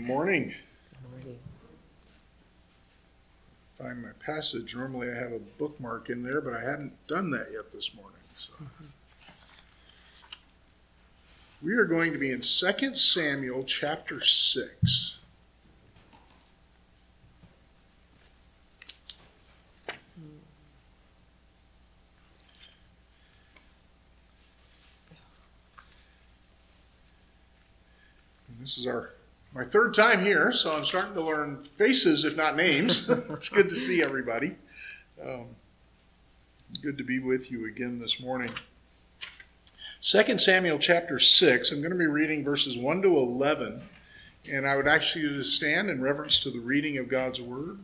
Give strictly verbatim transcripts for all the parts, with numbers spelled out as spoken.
morning. Good morning. Find my passage. Normally I have a bookmark in there, but I hadn't done that yet this morning. So. Mm-hmm. We are going to be in Second Samuel chapter six. And this is our my third time here, so I'm starting to learn faces, if not names. It's good to see everybody. Um, good to be with you again this morning. Second Samuel chapter six, I'm going to be reading verses one to eleven, and I would ask you to stand in reverence to the reading of God's Word.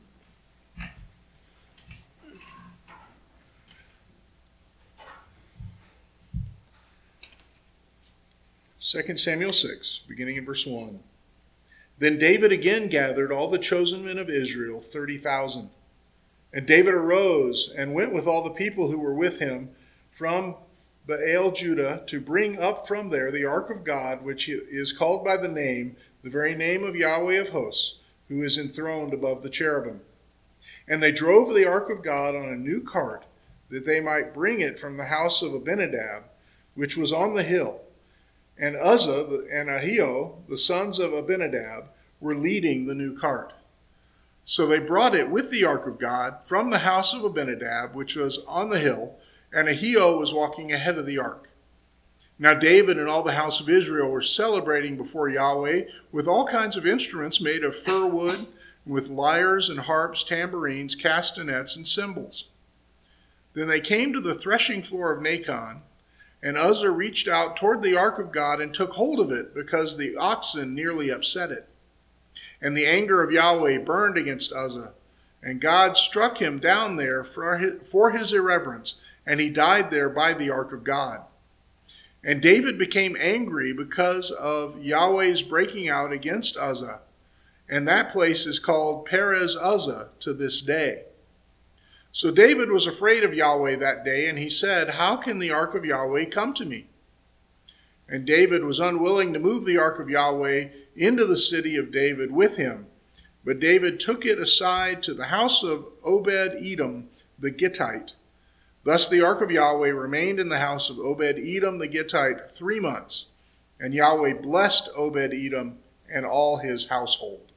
Second Samuel six, beginning in verse one. Then David again gathered all the chosen men of Israel, thirty thousand. And David arose and went with all the people who were with him from Baal Judah to bring up from there the ark of God, which is called by the name, the very name of Yahweh of hosts, who is enthroned above the cherubim. And they drove the ark of God on a new cart, that they might bring it from the house of Abinadab, which was on the hill. And Uzzah and Ahio, the sons of Abinadab, were leading the new cart. So they brought it with the ark of God from the house of Abinadab, which was on the hill, and Ahio was walking ahead of the ark. Now David and all the house of Israel were celebrating before Yahweh with all kinds of instruments made of fir wood, with lyres and harps, tambourines, castanets, and cymbals. Then they came to the threshing floor of Nacon, and Uzzah reached out toward the ark of God and took hold of it, because the oxen nearly upset it. And the anger of Yahweh burned against Uzzah, and God struck him down there for his, for his irreverence, and he died there by the ark of God. And David became angry because of Yahweh's breaking out against Uzzah, and that place is called Perez Uzzah to this day. So David was afraid of Yahweh that day, and he said, "How can the ark of Yahweh come to me?" And David was unwilling to move the ark of Yahweh into the city of David with him. But David took it aside to the house of Obed-Edom the Gittite. Thus the ark of Yahweh remained in the house of Obed-Edom the Gittite three months. And Yahweh blessed Obed-Edom and all his household.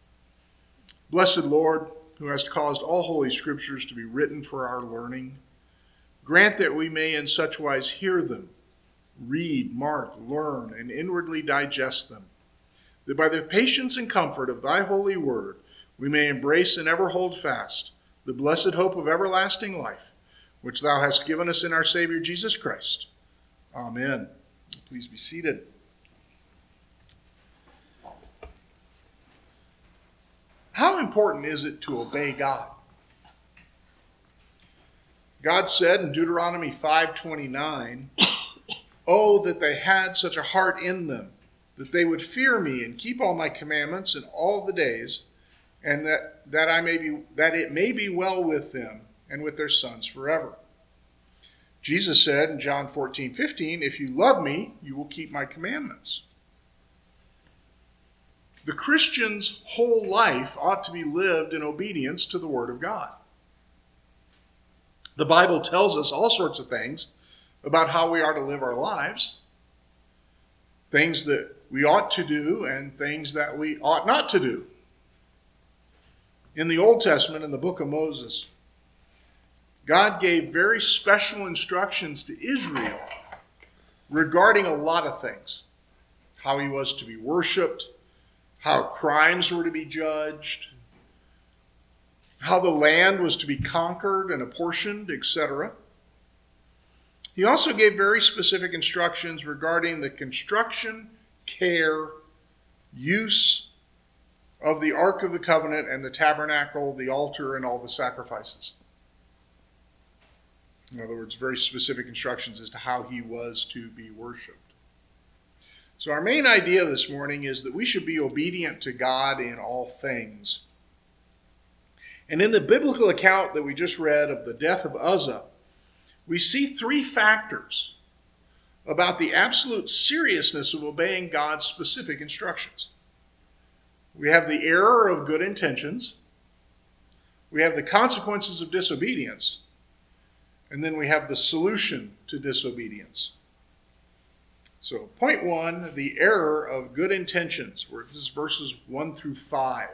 Blessed Lord, who has caused all holy scriptures to be written for our learning, grant that we may in such wise hear them, read, mark, learn, and inwardly digest them, that by the patience and comfort of thy holy word we may embrace and ever hold fast the blessed hope of everlasting life, which thou hast given us in our Savior Jesus Christ. Amen. Please be seated. How important is it to obey God? God said in Deuteronomy five twenty-nine, "Oh, that they had such a heart in them, that they would fear me and keep all my commandments in all the days, and that, that I may be that it may be well with them and with their sons forever." Jesus said in John fourteen fifteen, "If you love me, you will keep my commandments." The Christian's whole life ought to be lived in obedience to the Word of God. The Bible tells us all sorts of things about how we are to live our lives, things that we ought to do and things that we ought not to do. In the Old Testament, in the book of Moses, God gave very special instructions to Israel regarding a lot of things. How he was to be worshipped, how crimes were to be judged, how the land was to be conquered and apportioned, et cetera. He also gave very specific instructions regarding the construction, care, use of the Ark of the Covenant and the tabernacle, the altar, and all the sacrifices. In other words, very specific instructions as to how he was to be worshipped. So our main idea this morning is that we should be obedient to God in all things. And in the biblical account that we just read of the death of Uzzah, we see three factors about the absolute seriousness of obeying God's specific instructions. We have the error of good intentions. We have the consequences of disobedience. And then we have the solution to disobedience. So point one, the error of good intentions. Where this is verses one through five.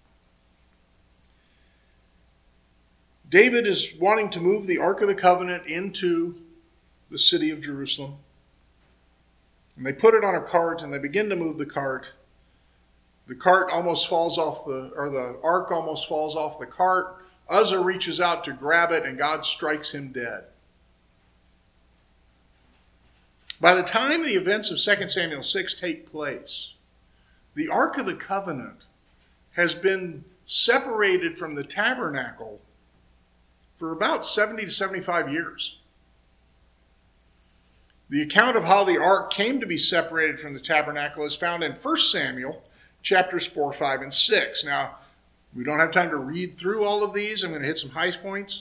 David is wanting to move the Ark of the Covenant into the city of Jerusalem. And they put it on a cart and they begin to move the cart. The cart almost falls off the, or the ark almost falls off the cart. Uzzah reaches out to grab it and God strikes him dead. By the time the events of Second Samuel six take place, the Ark of the Covenant has been separated from the tabernacle for about seventy to seventy-five years. The account of how the ark came to be separated from the tabernacle is found in First Samuel chapters four, five, and six. Now, we don't have time to read through all of these. I'm going to hit some high points.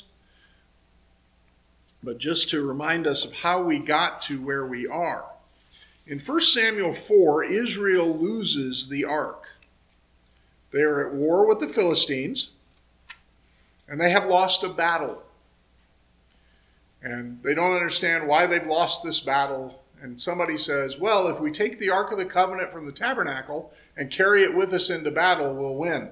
But just to remind us of how we got to where we are. In First Samuel four, Israel loses the ark. They are at war with the Philistines, and they have lost a battle. And they don't understand why they've lost this battle. And somebody says, well, if we take the Ark of the Covenant from the tabernacle and carry it with us into battle, we'll win.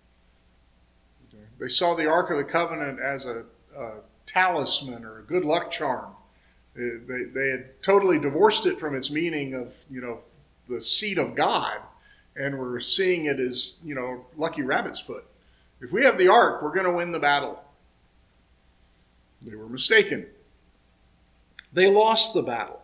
They saw the Ark of the Covenant as a, a talisman or a good luck charm. They, they, they had totally divorced it from its meaning of, you know, the seat of God, and were seeing it as, you know, lucky rabbit's foot. If we have the ark, we're going to win the battle. They were mistaken. They lost the battle.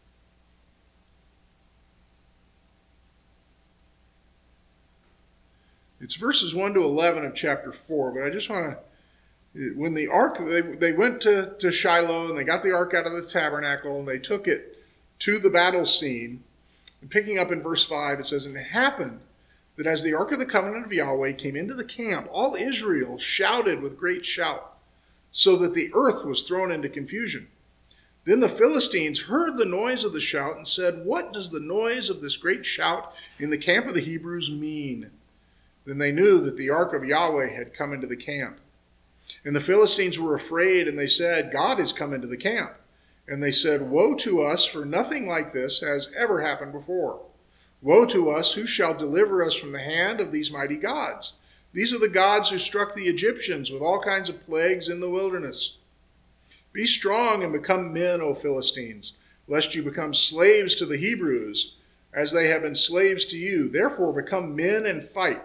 It's verses one to eleven of chapter four, but I just want to, when the ark, they, they went to, to Shiloh and they got the ark out of the tabernacle and they took it to the battle scene. And picking up in verse five, it says, and it happened that as the ark of the covenant of Yahweh came into the camp, all Israel shouted with great shout, so that the earth was thrown into confusion. Then the Philistines heard the noise of the shout and said, what does the noise of this great shout in the camp of the Hebrews mean? Then they knew that the ark of Yahweh had come into the camp. And the Philistines were afraid, and they said, God has come into the camp. And they said, woe to us, for nothing like this has ever happened before. Woe to us, who shall deliver us from the hand of these mighty gods? These are the gods who struck the Egyptians with all kinds of plagues in the wilderness. Be strong and become men, O Philistines, lest you become slaves to the Hebrews, as they have been slaves to you. Therefore become men and fight.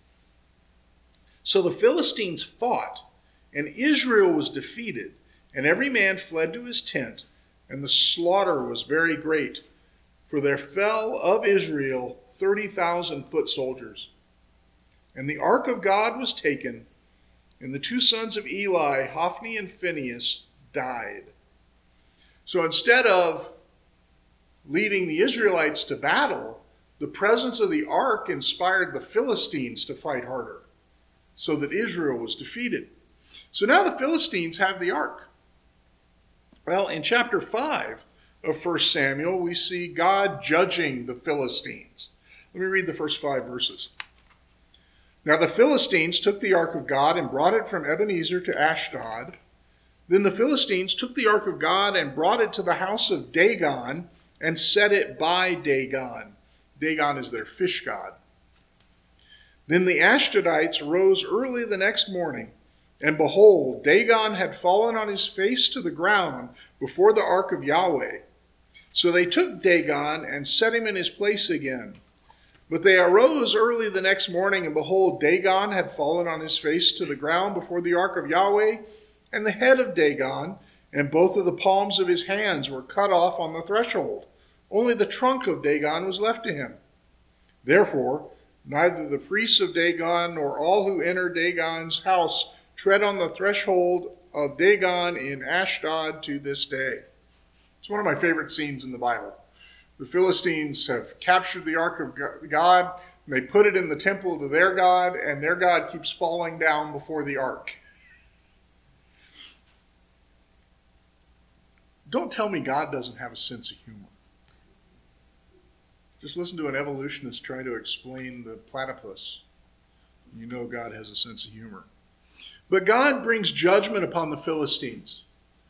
So the Philistines fought, and Israel was defeated, and every man fled to his tent, and the slaughter was very great. For there fell of Israel thirty thousand foot soldiers. And the ark of God was taken, and the two sons of Eli, Hophni and Phinehas, died. So instead of leading the Israelites to battle, the presence of the ark inspired the Philistines to fight harder, so that Israel was defeated. So now the Philistines have the ark. Well, in chapter five of First Samuel, we see God judging the Philistines. Let me read the first five verses. Now the Philistines took the ark of God and brought it from Ebenezer to Ashdod. Then the Philistines took the ark of God and brought it to the house of Dagon and set it by Dagon. Dagon is their fish god. Then the Ashdodites rose early the next morning, and behold, Dagon had fallen on his face to the ground before the ark of Yahweh. So they took Dagon and set him in his place again. But they arose early the next morning, and behold, Dagon had fallen on his face to the ground before the ark of Yahweh, and the head of Dagon and both of the palms of his hands were cut off on the threshold. Only the trunk of Dagon was left to him. Therefore, neither the priests of Dagon nor all who enter Dagon's house tread on the threshold of Dagon in Ashdod to this day. It's one of my favorite scenes in the Bible. The Philistines have captured the ark of God, and they put it in the temple to their God, and their God keeps falling down before the ark. Don't tell me God doesn't have a sense of humor. Just listen to an evolutionist try to explain the platypus. You know God has a sense of humor. But God brings judgment upon the Philistines.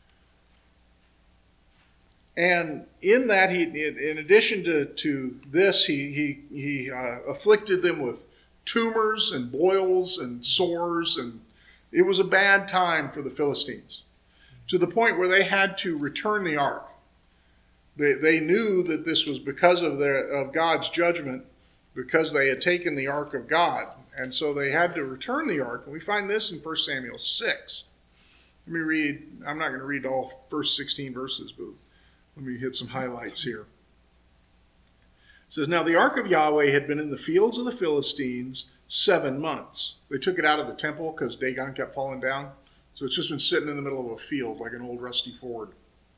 And in that, he, in addition to, to this, he, he, he uh, afflicted them with tumors and boils and sores. And it was a bad time for the Philistines, to the point where they had to return the ark. They, they knew that this was because of, their, of God's judgment, because they had taken the ark of God. And so they had to return the ark. And we find this in First Samuel six. Let me read. I'm not going to read all first sixteen verses, but let me hit some highlights here. It says, now the ark of Yahweh had been in the fields of the Philistines seven months. They took it out of the temple because Dagon kept falling down. So it's just been sitting in the middle of a field like an old rusty Ford.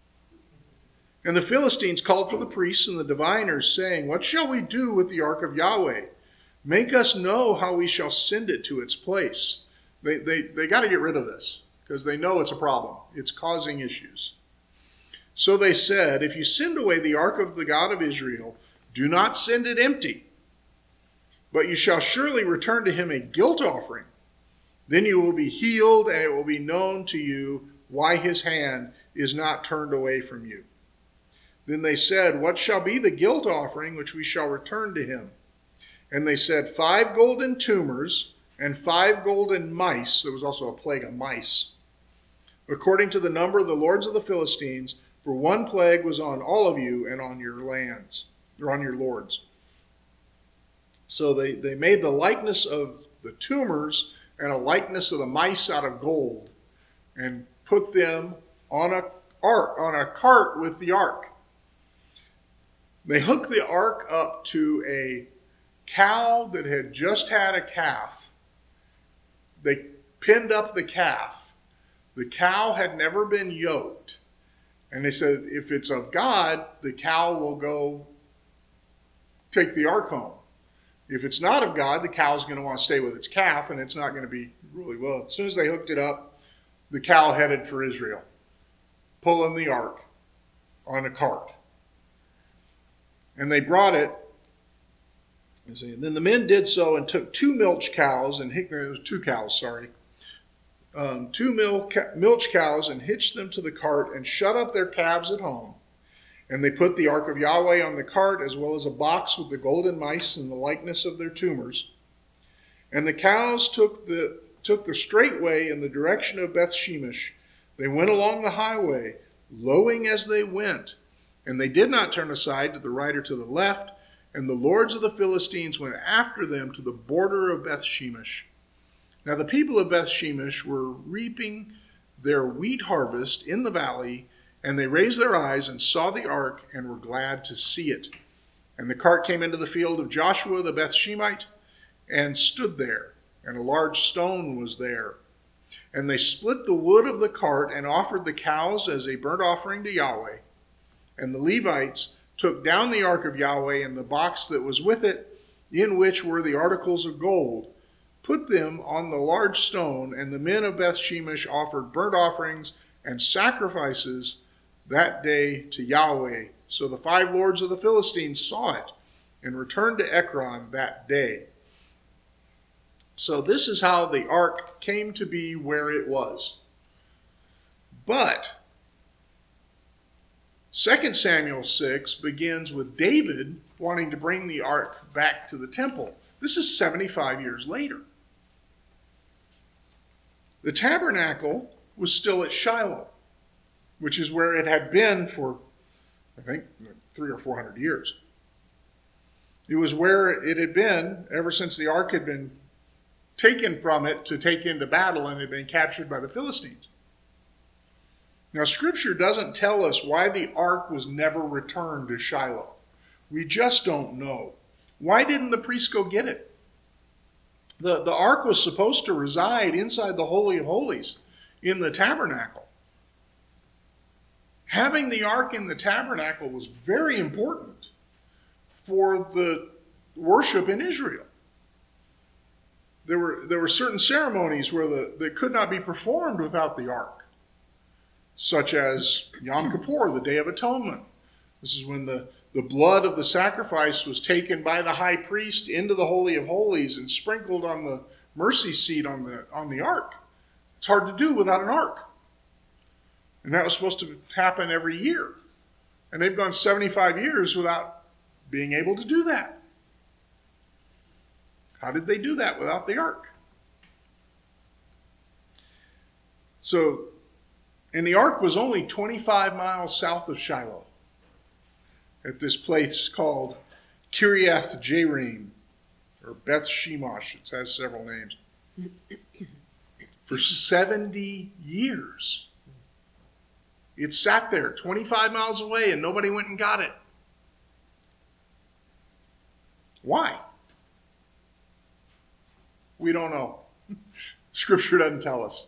And the Philistines called for the priests and the diviners, saying, what shall we do with the ark of Yahweh? Make us know how we shall send it to its place. They, they, they got to get rid of this because they know it's a problem. It's causing issues. So they said, if you send away the ark of the God of Israel, do not send it empty, but you shall surely return to him a guilt offering. Then you will be healed, and it will be known to you why his hand is not turned away from you. Then they said, what shall be the guilt offering which we shall return to him? And they said, five golden tumors and five golden mice. There was also a plague of mice, according to the number of the lords of the Philistines, for one plague was on all of you and on your lands, or on your lords. So they, they made the likeness of the tumors and a likeness of the mice out of gold and put them on a ark, on a cart with the ark. They hooked the ark up to a cow that had just had a calf. They pinned up the calf. The cow had never been yoked. And they said, if it's of God, the cow will go take the ark home. If it's not of God, the cow's going to want to stay with its calf, and it's not going to be really well. As soon as they hooked it up, the cow headed for Israel, pulling the ark on a cart. And they brought it. And then the men did so and took two milch cows, and it was two cows, sorry, um, two milk, milch cows, and hitched them to the cart and shut up their calves at home. And they put the ark of Yahweh on the cart, as well as a box with the golden mice and the likeness of their tumors. And the cows took the took the straight way in the direction of Beth Shemesh. They went along the highway, lowing as they went, and they did not turn aside to the right or to the left. And the lords of the Philistines went after them to the border of Beth Shemesh. Now the people of Beth Shemesh were reaping their wheat harvest in the valley, and they raised their eyes and saw the ark and were glad to see it. And the cart came into the field of Joshua the Beth Shemite and stood there, and a large stone was there. And they split the wood of the cart and offered the cows as a burnt offering to Yahweh. And the Levites took down the ark of Yahweh and the box that was with it, in which were the articles of gold, put them on the large stone, and the men of Beth Shemesh offered burnt offerings and sacrifices that day to Yahweh. So the five lords of the Philistines saw it and returned to Ekron that day. So this is how the ark came to be where it was. But Second Samuel six begins with David wanting to bring the ark back to the temple. This is seventy-five years later. The tabernacle was still at Shiloh, which is where it had been for, I think, three or four hundred years. It was where it had been ever since the ark had been taken from it to take into battle and had been captured by the Philistines. Now, Scripture doesn't tell us why the ark was never returned to Shiloh. We just don't know. Why didn't the priests go get it? The, the ark was supposed to reside inside the Holy of Holies in the tabernacle. Having the ark in the tabernacle was very important for the worship in Israel. There were, there were certain ceremonies where the, that could not be performed without the ark, such as Yom Kippur, the Day of Atonement. This is when the, the blood of the sacrifice was taken by the high priest into the Holy of Holies and sprinkled on the mercy seat on the, on the ark. It's hard to do without an ark. And that was supposed to happen every year. And they've gone seventy-five years without being able to do that. How did they do that without the ark? So, and the ark was only twenty-five miles south of Shiloh, at this place called Kiriath Jearim, or Beth Shemosh. It has several names. For seventy years. It sat there twenty-five miles away and nobody went and got it. Why? We don't know. Scripture doesn't tell us.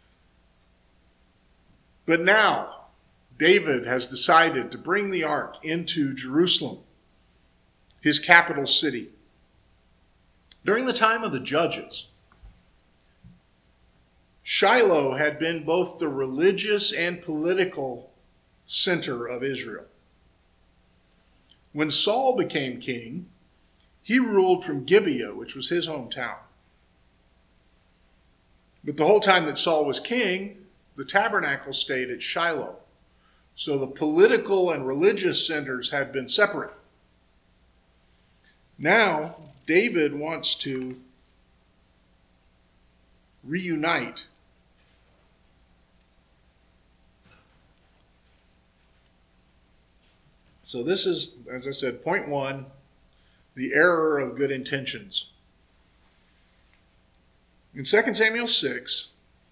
But now, David has decided to bring the ark into Jerusalem, his capital city. During the time of the judges, Shiloh had been both the religious and political center of Israel. When Saul became king, he ruled from Gibeah, which was his hometown. But the whole time that Saul was king, the tabernacle stayed at Shiloh. So the political and religious centers had been separate. Now, David wants to reunite So this is, as I said, point one, the error of good intentions. In Second Samuel six,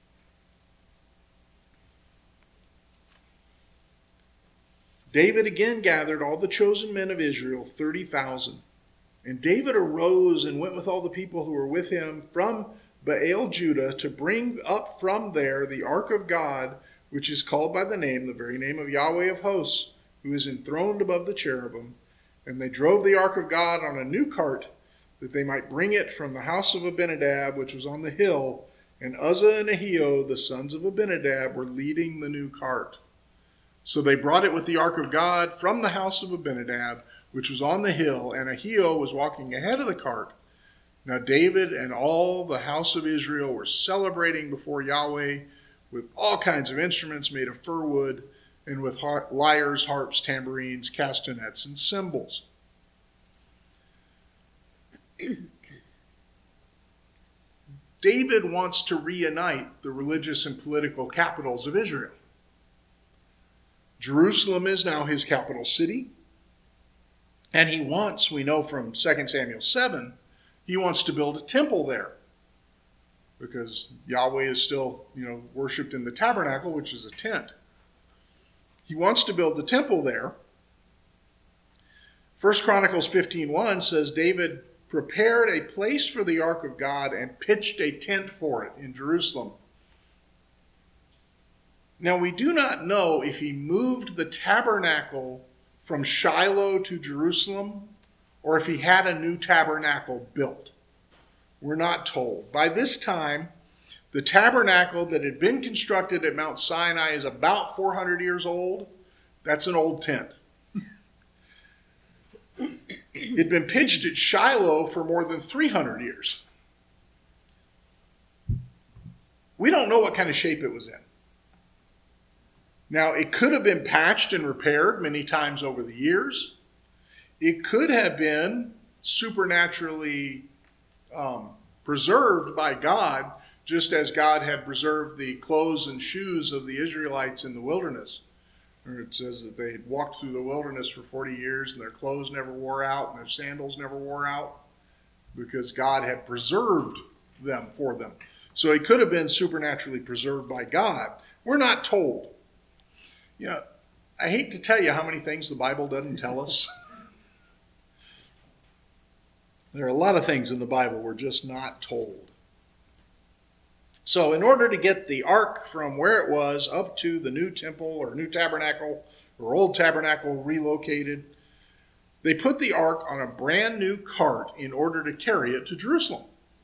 David again gathered all the chosen men of Israel, thirty thousand. And David arose and went with all the people who were with him from Baal Judah to bring up from there the ark of God, which is called by the name, the very name of Yahweh of hosts, who is enthroned above the cherubim. And they drove the ark of God on a new cart, that they might bring it from the house of Abinadab, which was on the hill. And Uzzah and Ahio, the sons of Abinadab, were leading the new cart. So they brought it with the ark of God from the house of Abinadab, which was on the hill, and Ahio was walking ahead of the cart. Now David and all the house of Israel were celebrating before Yahweh with all kinds of instruments made of fir wood, and with lyres, harps, tambourines, castanets, and cymbals. David wants to reunite the religious and political capitals of Israel. Jerusalem is now his capital city. And he wants, we know from Second Samuel seven, he wants to build a temple there. Because Yahweh is still, you know, worshipped in the tabernacle, which is a tent. He wants to build the temple there. First Chronicles fifteen one says David prepared a place for the ark of God and pitched a tent for it in Jerusalem. Now we do not know if he moved the tabernacle from Shiloh to Jerusalem or if he had a new tabernacle built. We're not told. By this time, the tabernacle that had been constructed at Mount Sinai is about four hundred years old. That's an old tent. It had been pitched at Shiloh for more than three hundred years. We don't know what kind of shape it was in. Now, it could have been patched and repaired many times over the years. It could have been supernaturally um, preserved by God, just as God had preserved the clothes and shoes of the Israelites in the wilderness. Or it says that they had walked through the wilderness for forty years and their clothes never wore out and their sandals never wore out because God had preserved them for them. So it could have been supernaturally preserved by God. We're not told. You know, I hate to tell you how many things the Bible doesn't tell us. There are a lot of things in the Bible we're just not told. So in order to get the ark from where it was up to the new temple or new tabernacle or old tabernacle relocated, they put the ark on a brand new cart in order to carry it to Jerusalem.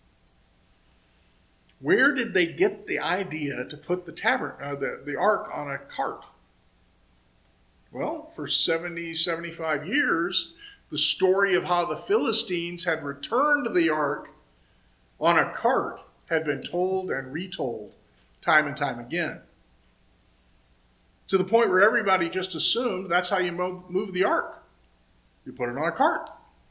Where did they get the idea to put the, taber- uh, the, the ark on a cart? Well, for seventy, seventy-five years, the story of how the Philistines had returned the ark on a cart had been told and retold time and time again. To the point where everybody just assumed that's how you move the ark. You put it on a cart.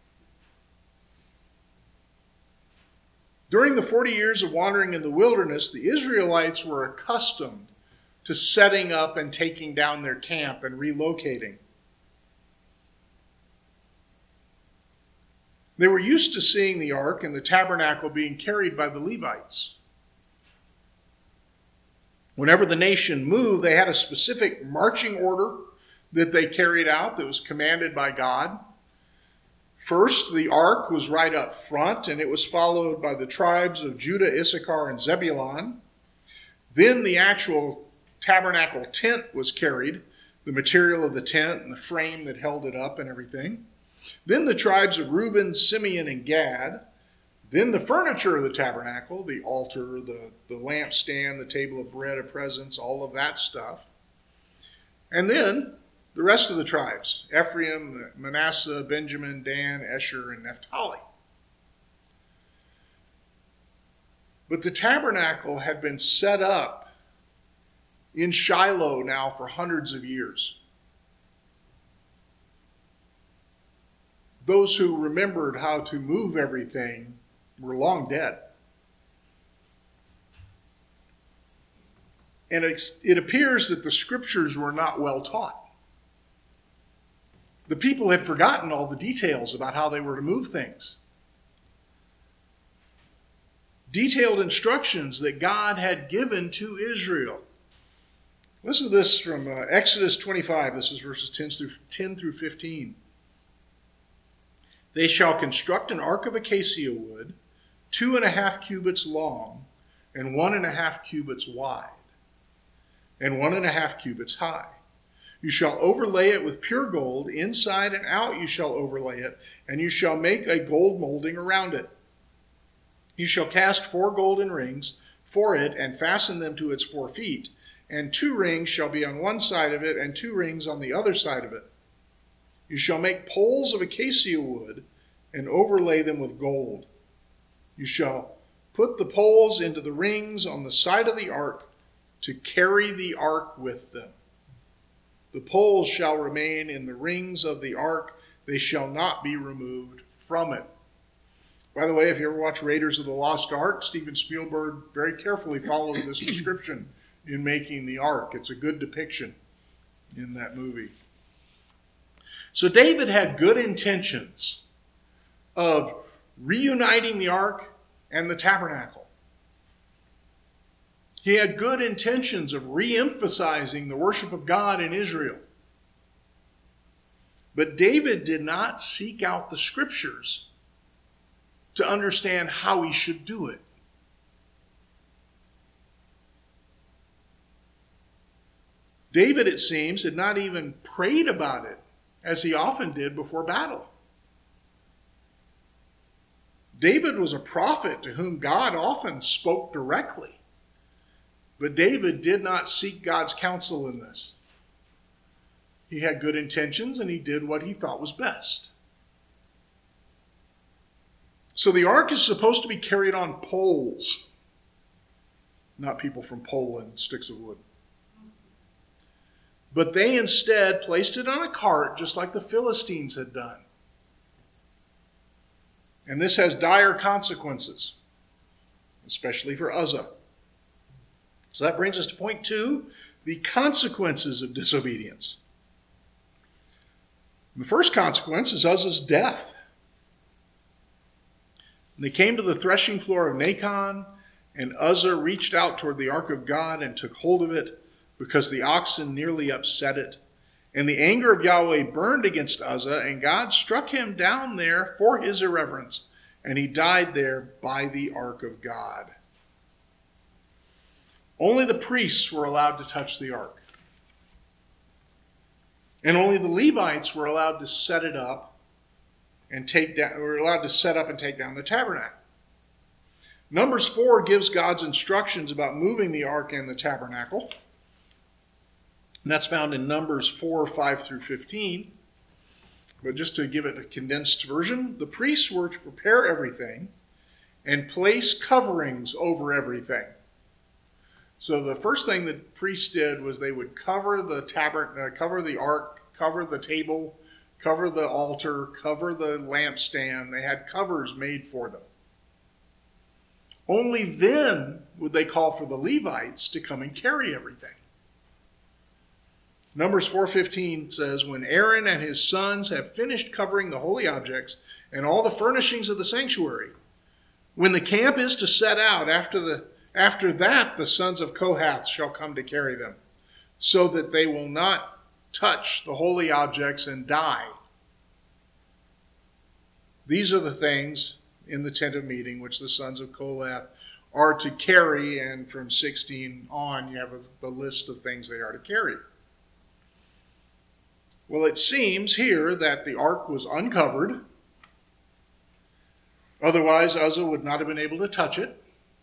During the forty years of wandering in the wilderness, the Israelites were accustomed to setting up and taking down their camp and relocating. They were used to seeing the ark and the tabernacle being carried by the Levites. Whenever the nation moved, they had a specific marching order that they carried out that was commanded by God. First, the ark was right up front, and it was followed by the tribes of Judah, Issachar, and Zebulun. Then the actual tabernacle tent was carried, the material of the tent and the frame that held it up and everything. Then the tribes of Reuben, Simeon, and Gad. Then the furniture of the tabernacle, the altar, the, the lampstand, the table of bread of presence, all of that stuff. And then the rest of the tribes, Ephraim, Manasseh, Benjamin, Dan, Asher, and Naphtali. But the tabernacle had been set up in Shiloh now for hundreds of years. Those who remembered how to move everything were long dead. And it, it appears that the scriptures were not well taught. The people had forgotten all the details about how they were to move things. Detailed instructions that God had given to Israel. Listen to this from uh, Exodus twenty-five. This is verses ten through fifteen. They shall construct an ark of acacia wood, two and a half cubits long, and one and a half cubits wide, and one and a half cubits high. You shall overlay it with pure gold, inside and out you shall overlay it, and you shall make a gold molding around it. You shall cast four golden rings for it, and fasten them to its four feet, and two rings shall be on one side of it, and two rings on the other side of it. You shall make poles of acacia wood, and overlay them with gold. You shall put the poles into the rings on the side of the ark, to carry the ark with them. The poles shall remain in the rings of the ark. They shall not be removed from it. By the way, if you ever watch Raiders of the Lost Ark, Steven Spielberg very carefully followed this description in making the ark. It's a good depiction in that movie. So David had good intentions of reuniting the ark and the tabernacle. He had good intentions of re-emphasizing the worship of God in Israel. But David did not seek out the scriptures to understand how he should do it. David, it seems, had not even prayed about it, as he often did before battle. David was a prophet to whom God often spoke directly. But David did not seek God's counsel in this. He had good intentions and he did what he thought was best. So the ark is supposed to be carried on poles, not people from Poland, sticks of wood. But they instead placed it on a cart just like the Philistines had done. And this has dire consequences, especially for Uzzah. So that brings us to point two, the consequences of disobedience. The first consequence is Uzzah's death. And they came to the threshing floor of Nacon, and Uzzah reached out toward the ark of God and took hold of it, because the oxen nearly upset it. And the anger of Yahweh burned against Uzzah, and God struck him down there for his irreverence, and he died there by the ark of God. Only the priests were allowed to touch the ark. And only the Levites were allowed to set it up and take down, were allowed to set up and take down the tabernacle. Numbers four gives God's instructions about moving the ark and the tabernacle. And that's found in Numbers four, five through fifteen. But just to give it a condensed version, the priests were to prepare everything and place coverings over everything. So the first thing the priests did was they would cover the tabernacle, uh, cover the ark, cover the table, cover the altar, cover the lampstand. They had covers made for them. Only then would they call for the Levites to come and carry everything. Numbers four fifteen says, when Aaron and his sons have finished covering the holy objects and all the furnishings of the sanctuary, when the camp is to set out, after the after that the sons of Kohath shall come to carry them, so that they will not touch the holy objects and die. These are the things in the tent of meeting which the sons of Kohath are to carry, and from sixteen on you have a, the list of things they are to carry. Well, it seems here that the ark was uncovered. Otherwise, Uzzah would not have been able to touch it.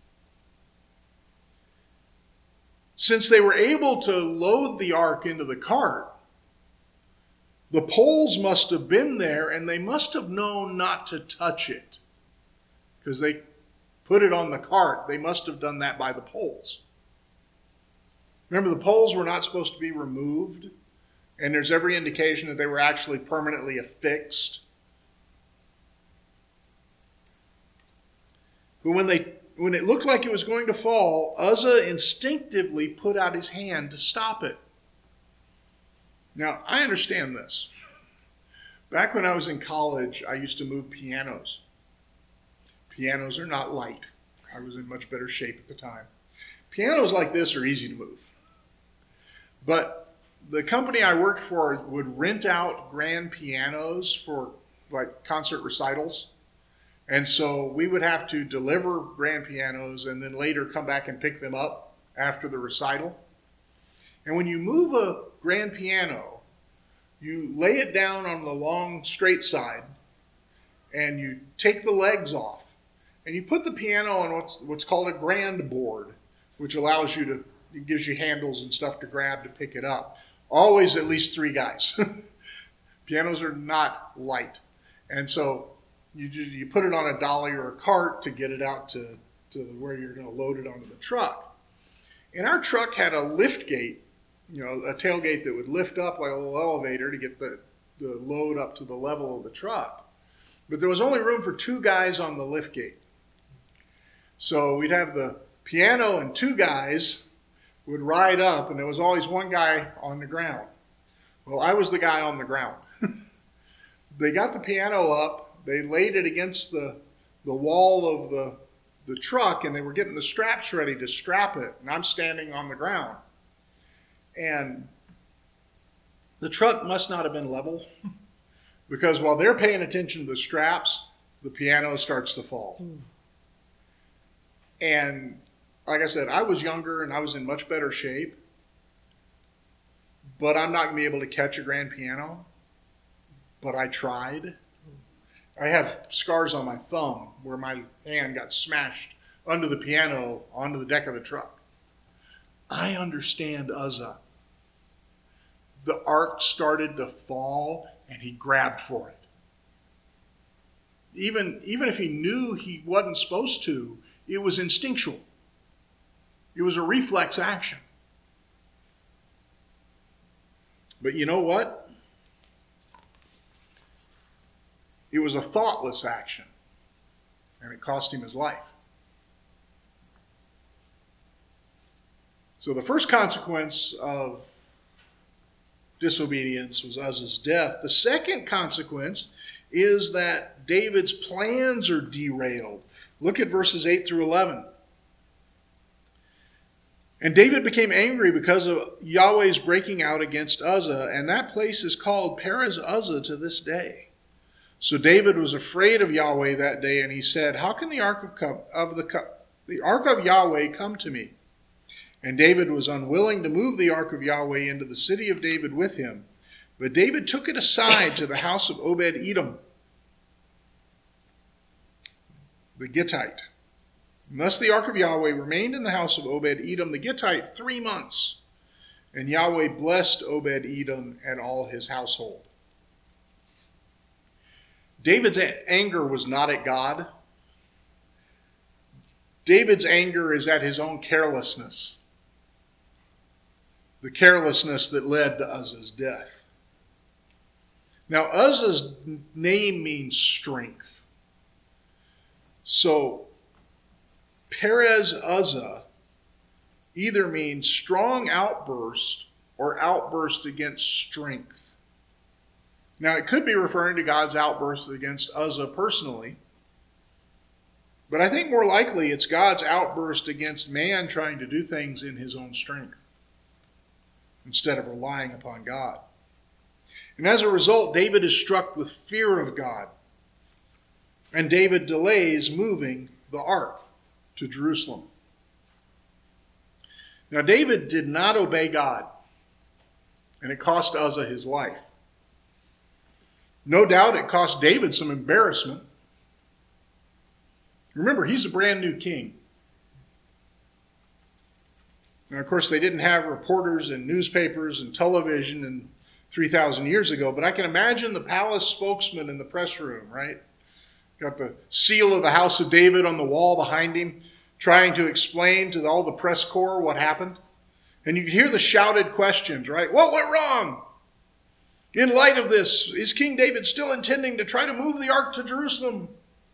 Since they were able to load the ark into the cart, the poles must have been there, and they must have known not to touch it, because they put it on the cart. They must have done that by the poles. Remember, the poles were not supposed to be removed, and there's every indication that they were actually permanently affixed. But when they when it looked like it was going to fall, Uzzah instinctively put out his hand to stop it. Now, I understand this. Back when I was in college, I used to move pianos. Pianos are not light. I was in much better shape at the time. Pianos like this are easy to move. But the company I worked for would rent out grand pianos for like concert recitals. And so we would have to deliver grand pianos and then later come back and pick them up after the recital. And when you move a grand piano, you lay it down on the long straight side and you take the legs off and you put the piano on what's, what's called a grand board, which allows you to, it gives you handles and stuff to grab to pick it up. Always at least three guys. Pianos are not light. And so you just, you put it on a dolly or a cart to get it out to, to where you're going to load it onto the truck. And our truck had a lift gate, you know, a tailgate that would lift up like a little elevator to get the, the load up to the level of the truck. But there was only room for two guys on the lift gate. So we'd have the piano and two guys would ride up, and there was always one guy on the ground. Well, I was the guy on the ground. They got the piano up, they laid it against the, the wall of the, the truck, and they were getting the straps ready to strap it, and I'm standing on the ground. And the truck must not have been level, because while they're paying attention to the straps, the piano starts to fall. Mm. And like I said, I was younger and I was in much better shape, but I'm not going to be able to catch a grand piano, but I tried. I have scars on my thumb where my hand got smashed under the piano onto the deck of the truck. I understand Uzzah. The ark started to fall and he grabbed for it. Even, even if he knew he wasn't supposed to, it was instinctual. It was a reflex action. But you know what? It was a thoughtless action, and it cost him his life. So the first consequence of disobedience was Uzzah's death. The second consequence is that David's plans are derailed. Look at verses eight through eleven. And David became angry because of Yahweh's breaking out against Uzzah, and that place is called Perez Uzzah to this day. So David was afraid of Yahweh that day, and he said, "How can the ark of, of the the ark of Yahweh come to me?" And David was unwilling to move the ark of Yahweh into the city of David with him. But David took it aside to the house of Obed-Edom, the Gittite. And thus the ark of Yahweh remained in the house of Obed-Edom the Gittite three months. And Yahweh blessed Obed-Edom and all his household. David's anger was not at God. David's anger is at his own carelessness. The carelessness that led to Uzzah's death. Now, Uzzah's name means strength. So, Perez Uzzah either means strong outburst or outburst against strength. Now, it could be referring to God's outburst against Uzzah personally, but I think more likely it's God's outburst against man trying to do things in his own strength instead of relying upon God. And as a result, David is struck with fear of God, and David delays moving the ark to Jerusalem. Now, David did not obey God, and it cost Uzzah his life. No doubt it cost David some embarrassment. Remember, he's a brand new king. Now, of course, they didn't have reporters and newspapers and television and three thousand years ago, but I can imagine the palace spokesman in the press room, right? Got the seal of the house of David on the wall behind him, trying to explain to all the press corps what happened. And you could hear the shouted questions, right? What went wrong? In light of this, is King David still intending to try to move the ark to Jerusalem?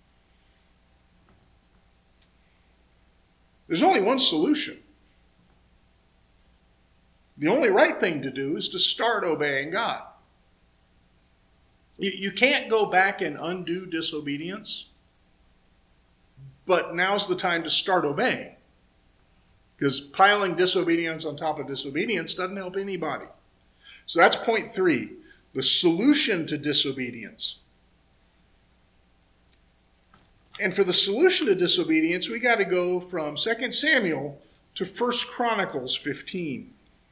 There's only one solution. The only right thing to do is to start obeying God. You, you can't go back and undo disobedience, but now's the time to start obeying. Because piling disobedience on top of disobedience doesn't help anybody. So that's point three, the solution to disobedience. And for the solution to disobedience, we got to go from Second Samuel to First Chronicles fifteen.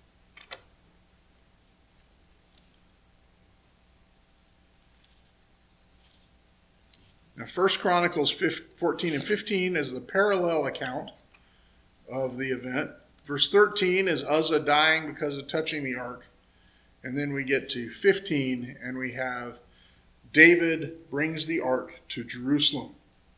Now, First Chronicles fourteen and fifteen is the parallel account of the event. Verse thirteen is Uzzah dying because of touching the ark. And then we get to fifteen, and we have David brings the ark to Jerusalem.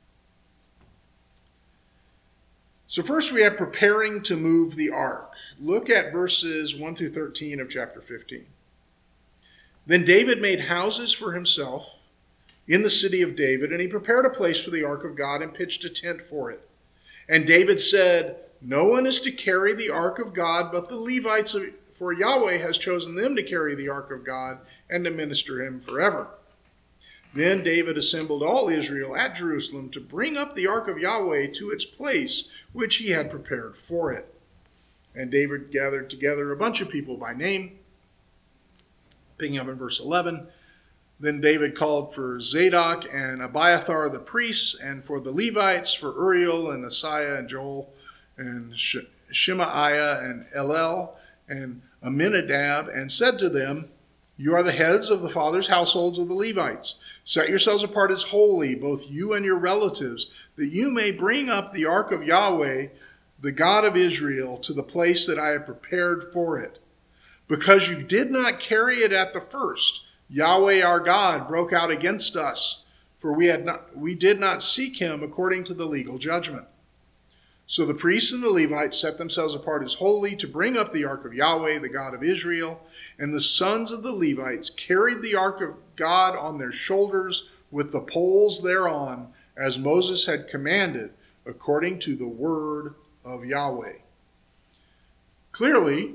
So first we have preparing to move the ark. Look at verses one through thirteen of chapter fifteen. Then David made houses for himself in the city of David, and he prepared a place for the ark of God and pitched a tent for it. And David said, no one is to carry the ark of God but the Levites, for Yahweh has chosen them to carry the ark of God and to minister him forever. Then David assembled all Israel at Jerusalem to bring up the ark of Yahweh to its place, which he had prepared for it. And David gathered together a bunch of people by name. Picking up in verse eleven, then David called for Zadok and Abiathar the priests, and for the Levites, for Uriel and Asaiah and Joel and Shemaiah and Elel and Aminadab, and said to them, you are the heads of the fathers' households of the Levites. Set yourselves apart as holy, both you and your relatives, that you may bring up the ark of Yahweh, the God of Israel, to the place that I have prepared for it. Because you did not carry it at the first, Yahweh our God broke out against us, for we had not, we did not seek him according to the legal judgment. So the priests and the Levites set themselves apart as holy to bring up the ark of Yahweh, the God of Israel, and the sons of the Levites carried the ark of God on their shoulders with the poles thereon, as Moses had commanded, according to the word of Yahweh. Clearly,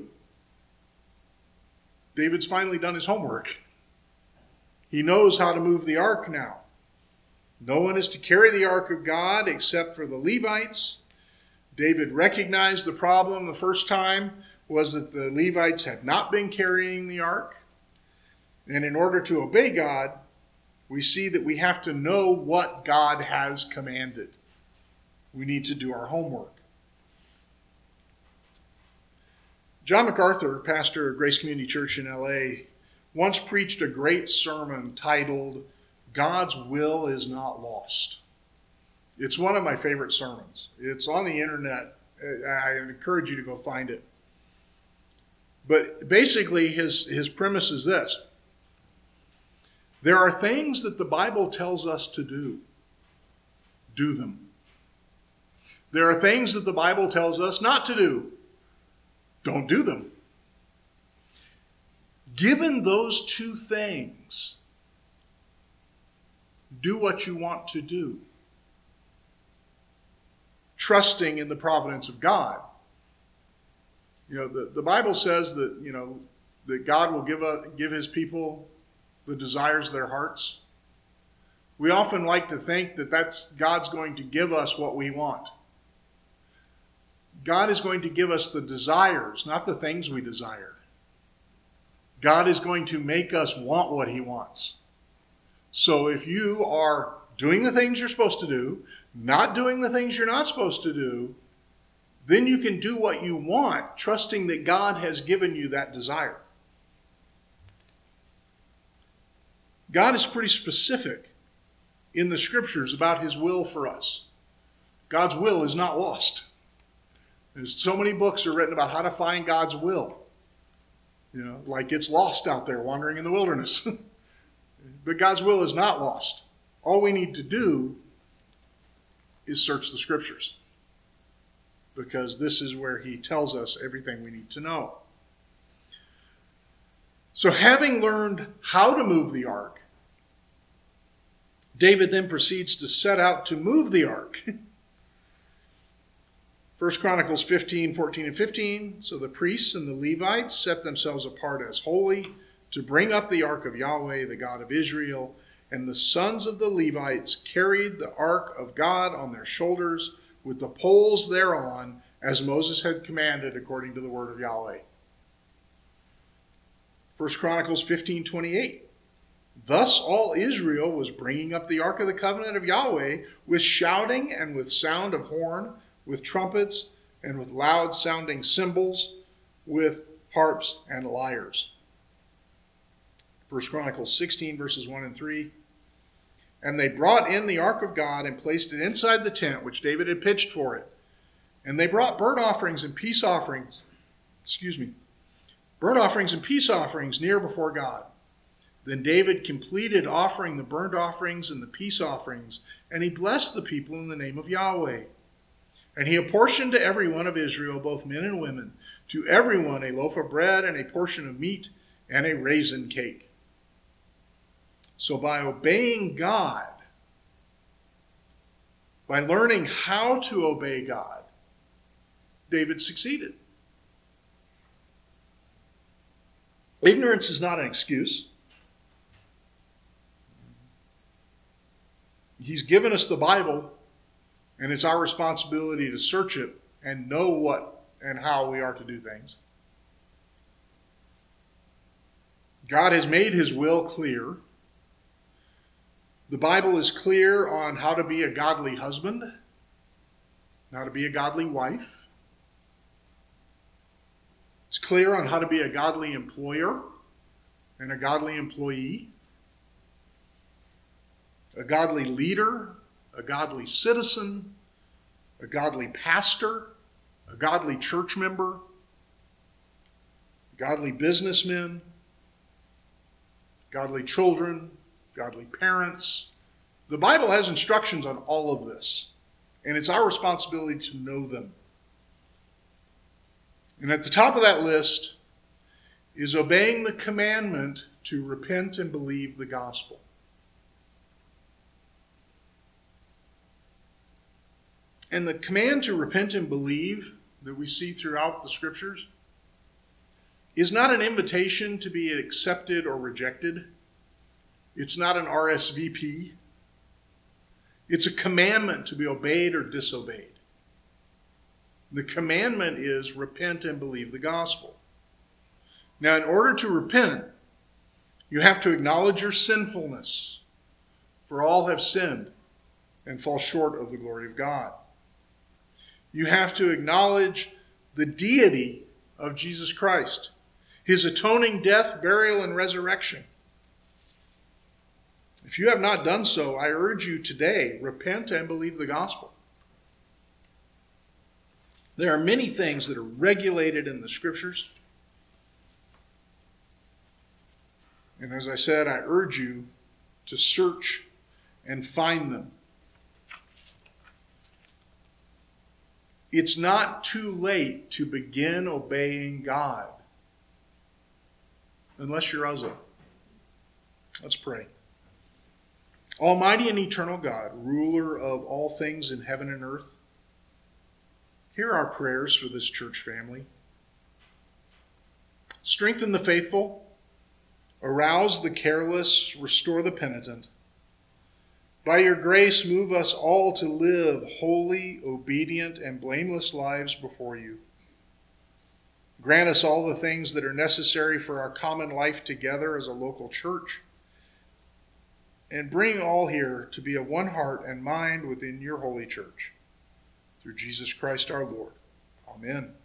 David's finally done his homework. He knows how to move the ark now. No one is to carry the ark of God except for the Levites. David recognized the problem the first time was that the Levites had not been carrying the ark. And in order to obey God, we see that we have to know what God has commanded. We need to do our homework. John MacArthur, pastor of Grace Community Church in L A, once preached a great sermon titled, God's Will is Not Lost. It's one of my favorite sermons. It's on the internet. I encourage you to go find it. But basically his, his premise is this. There are things that the Bible tells us to do. Do them. There are things that the Bible tells us not to do. Don't do them. Given those two things, do what you want to do, trusting in the providence of God. You know, the, the Bible says that, you know, that God will give a, give his people the desires of their hearts. We often like to think that that's God's going to give us what we want. God is going to give us the desires, not the things we desire. God is going to make us want what he wants. So if you are doing the things you're supposed to do, not doing the things you're not supposed to do, then you can do what you want, trusting that God has given you that desire. God is pretty specific in the scriptures about his will for us. God's will is not lost. There's so many books are written about how to find God's will. You know, like it's lost out there wandering in the wilderness. But God's will is not lost. All we need to do is search the scriptures, because this is where he tells us everything we need to know. So having learned how to move the ark, David then proceeds to set out to move the ark. First Chronicles fifteen, fourteen, and fifteen. So the priests and the Levites set themselves apart as holy to bring up the ark of Yahweh, the God of Israel. And the sons of the Levites carried the ark of God on their shoulders with the poles thereon, as Moses had commanded according to the word of Yahweh. First Chronicles fifteen, twenty-eight. Thus all Israel was bringing up the ark of the covenant of Yahweh with shouting and with sound of horn, with trumpets and with loud sounding cymbals, with harps and lyres. First Chronicles sixteen, verses one and three. And they brought in the ark of God and placed it inside the tent which David had pitched for it. And they brought burnt offerings and peace offerings, excuse me, burnt offerings and peace offerings near before God. Then David completed offering the burnt offerings and the peace offerings, and he blessed the people in the name of Yahweh. And he apportioned to everyone of Israel, both men and women, to everyone a loaf of bread and a portion of meat and a raisin cake. So by obeying God, by learning how to obey God, David succeeded. Ignorance is not an excuse. He's given us the Bible, and it's our responsibility to search it and know what and how we are to do things. God has made his will clear. The Bible is clear on how to be a godly husband, how to be a godly wife. It's clear on how to be a godly employer and a godly employee, a godly leader, a godly citizen, a godly pastor, a godly church member, godly businessmen, godly children, godly parents. The Bible has instructions on all of this, and it's our responsibility to know them. And at the top of that list is obeying the commandment to repent and believe the gospel. And the command to repent and believe that we see throughout the scriptures is not an invitation to be accepted or rejected. It's not an R S V P. It's a commandment to be obeyed or disobeyed. The commandment is repent and believe the gospel. Now, in order to repent, you have to acknowledge your sinfulness, for all have sinned and fall short of the glory of God. You have to acknowledge the deity of Jesus Christ, his atoning death, burial, and resurrection. If you have not done so, I urge you today, repent and believe the gospel. There are many things that are regulated in the scriptures, And as I said, I urge you to search and find them. It's not too late to begin obeying God, unless you're Uzzah. Let's pray. Almighty and eternal God, ruler of all things in heaven and earth, hear our prayers for this church family. Strengthen the faithful, arouse the careless, restore the penitent. By your grace, move us all to live holy, obedient, and blameless lives before you. Grant us all the things that are necessary for our common life together as a local church, and bring all here to be of one heart and mind within your holy church. Through Jesus Christ our Lord. Amen.